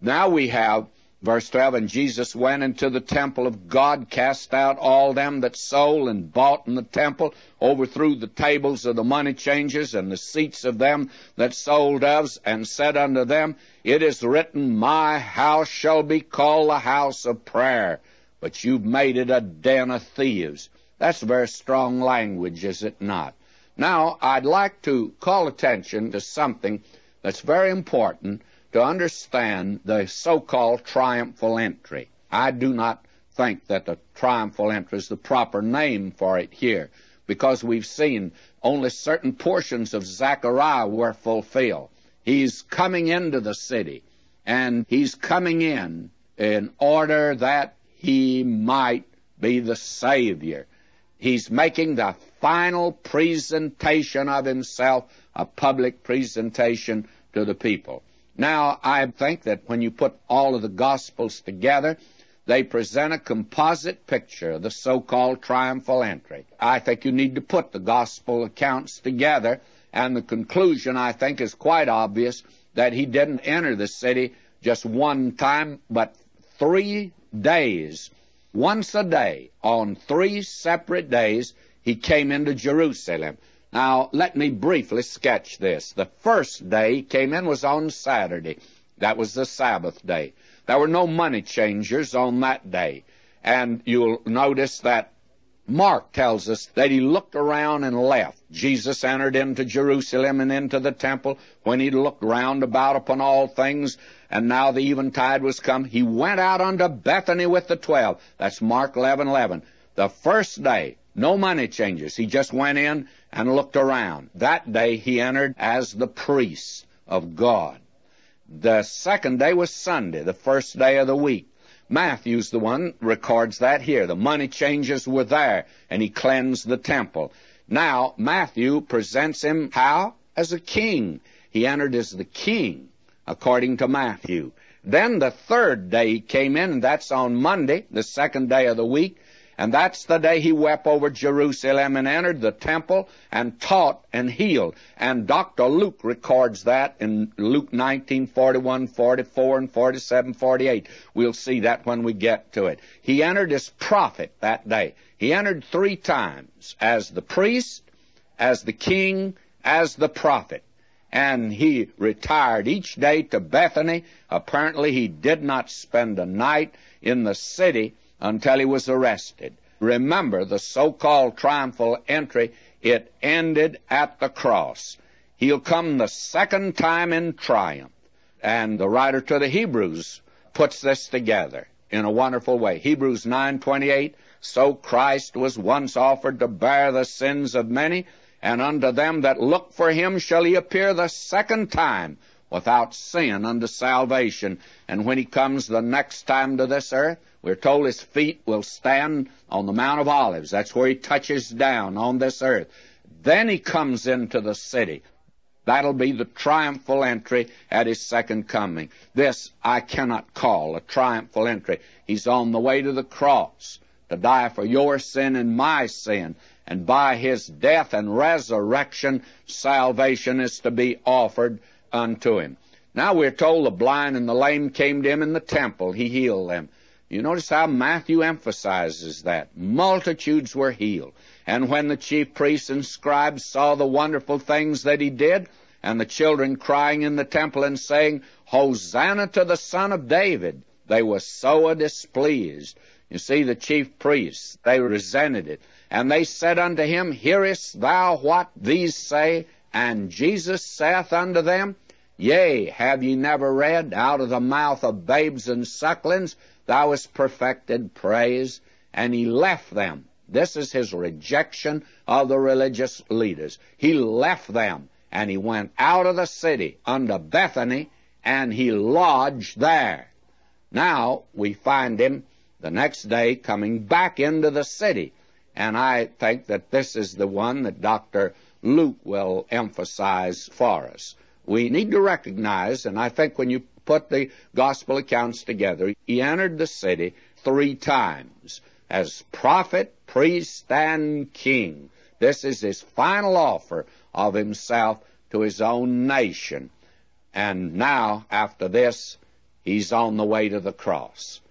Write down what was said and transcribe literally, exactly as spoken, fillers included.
Now we have verse twelve, and Jesus went into the temple of God, cast out all them that sold and bought in the temple, overthrew the tables of the money changers and the seats of them that sold doves, and said unto them, It is written, My house shall be called a house of prayer, but you've made it a den of thieves. That's very strong language, is it not? Now, I'd like to call attention to something that's very important to understand the so-called triumphal entry. I do not think that the triumphal entry is the proper name for it here, because we've seen only certain portions of Zechariah were fulfilled. He's coming into the city, and he's coming in in order that he might be the Savior. He's making the final presentation of himself, a public presentation to the people. Now, I think that when you put all of the Gospels together, they present a composite picture of the so-called triumphal entry. I think you need to put the Gospel accounts together, and the conclusion, I think, is quite obvious, that he didn't enter the city just one time, but three days. Once a day, on three separate days, he came into Jerusalem. Now, let me briefly sketch this. The first day he came in was on Saturday. That was the Sabbath day. There were no money changers on that day. And you'll notice that Mark tells us that he looked around and left. Jesus entered into Jerusalem and into the temple. When he looked round about upon all things, and now the eventide was come, he went out unto Bethany with the twelve. That's Mark eleven eleven. The first day, no money changers. He just went in and looked around. That day he entered as the priest of God. The second day was Sunday, the first day of the week. Matthew's the one records that here. The money changers were there, and he cleansed the temple. Now, Matthew presents him how? As a king. He entered as the king, according to Matthew. Then the third day he came in, and that's on Monday, the second day of the week, and that's the day he wept over Jerusalem and entered the temple and taught and healed. And Doctor Luke records that in Luke nineteen, forty-one, forty-four, and forty-seven, forty-eight. We'll see that when we get to it. He entered as prophet that day. He entered three times, as the priest, as the king, as the prophet. And he retired each day to Bethany. Apparently he did not spend a night in the city until he was arrested. Remember, the so-called triumphal entry, it ended at the cross. He'll come the second time in triumph. And the writer to the Hebrews puts this together in a wonderful way. Hebrews nine twenty-eight, so Christ was once offered to bear the sins of many, and unto them that look for him shall he appear the second time without sin unto salvation. And when he comes the next time to this earth, we're told his feet will stand on the Mount of Olives. That's where he touches down on this earth. Then he comes into the city. That'll be the triumphal entry at his second coming. This I cannot call a triumphal entry. He's on the way to the cross to die for your sin and my sin. And by his death and resurrection, salvation is to be offered unto him. Now we're told the blind and the lame came to him in the temple. He healed them. You notice how Matthew emphasizes that. Multitudes were healed. And when the chief priests and scribes saw the wonderful things that he did, and the children crying in the temple and saying, Hosanna to the Son of David, they were so displeased. You see, the chief priests, they resented it. And they said unto him, Hearest thou what these say? And Jesus saith unto them, Yea, have ye never read, Out of the mouth of babes and sucklings thou hast perfected praise? And he left them. This is his rejection of the religious leaders. He left them, and he went out of the city unto Bethany, and he lodged there. Now we find him the next day coming back into the city. And I think that this is the one that Doctor Luke will emphasize for us. We need to recognize, and I think when you put the gospel accounts together, he entered the city three times as prophet, priest, and king. This is his final offer of himself to his own nation. And now, after this, He's on the way to the cross.